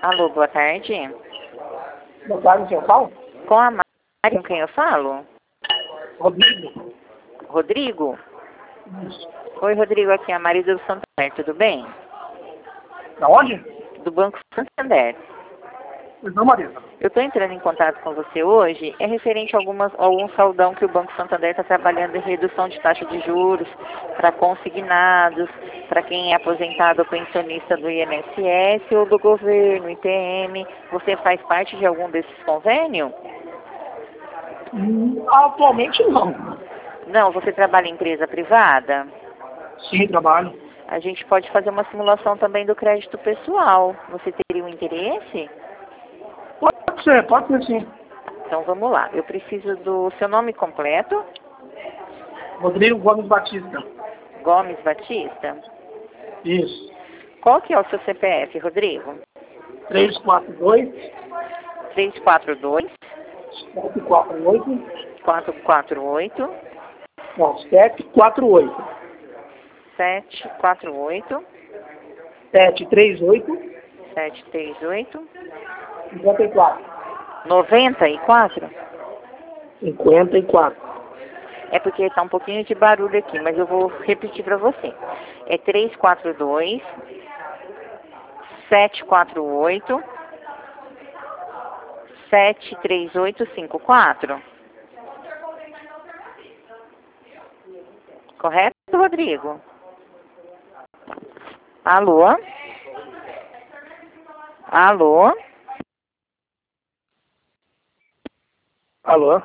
Alô, boa tarde. Boa tarde, senhor Paulo. Com a Mari, com quem eu falo? Rodrigo. Rodrigo? Isso. Oi, Rodrigo, aqui é a Mari do Santander, tudo bem? Da onde? Do Banco Santander. Não, Marisa. Eu estou entrando em contato com você hoje, é referente a algum saldão que o Banco Santander está trabalhando em redução de taxa de juros para consignados, para quem é aposentado ou pensionista do INSS ou do governo, ITM. Você faz parte de algum desses convênios? Atualmente não. Não, você trabalha em empresa privada? Sim, trabalho. A gente pode fazer uma simulação também do crédito pessoal. Você teria um interesse? Pode ser sim. Então vamos lá. Eu preciso do seu nome completo. Rodrigo Gomes Batista. Gomes Batista. Isso. Qual que é o seu CPF, Rodrigo? 342 342 748 448 não, 748 748 738 738 54 94. 54. É porque está um pouquinho de barulho aqui, mas eu vou repetir para você. É 342 748 73854. Correto, Rodrigo? Alô? Alô? Alô?